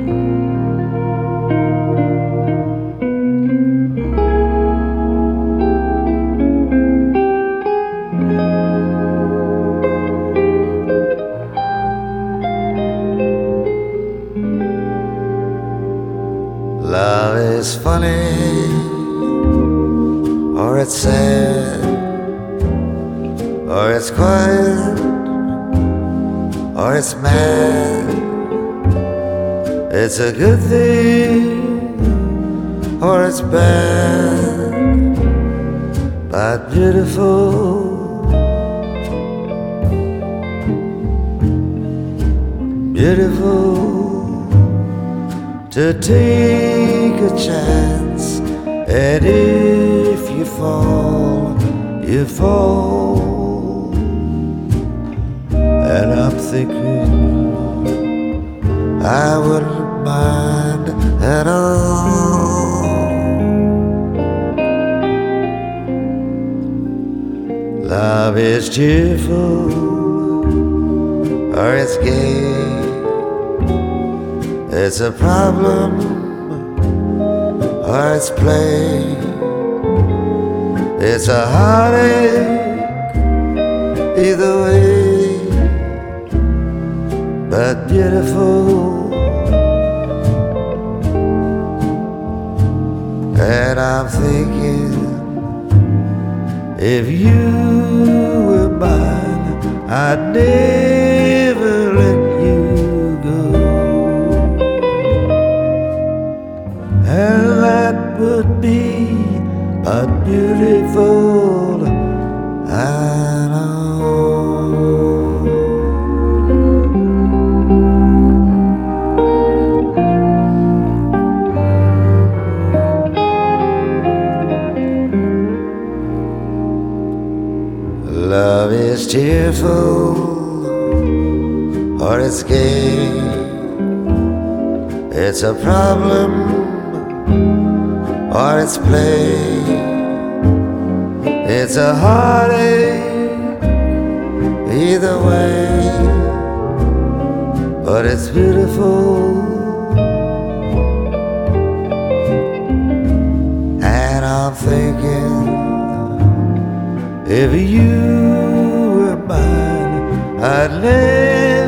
Love is funny, or it's sad, or it's quiet, or it's mad. It's a good thing, or it's bad, but beautiful. Beautiful to take a chance, and if you fall, you fall. And I'm thinking I wouldn't mind at all. Love is cheerful, or it's gay. It's a problem, or it's play. It's a heartache, either way, but beautiful. And I'm thinking, if you were mine, I'd never let you go. And that would be a beautiful, I know. Love is cheerful, or it's gay. It's a problem, or it's play. It's a heartache, either way, but it's beautiful. And I'm thinking, if you were mine, I'd live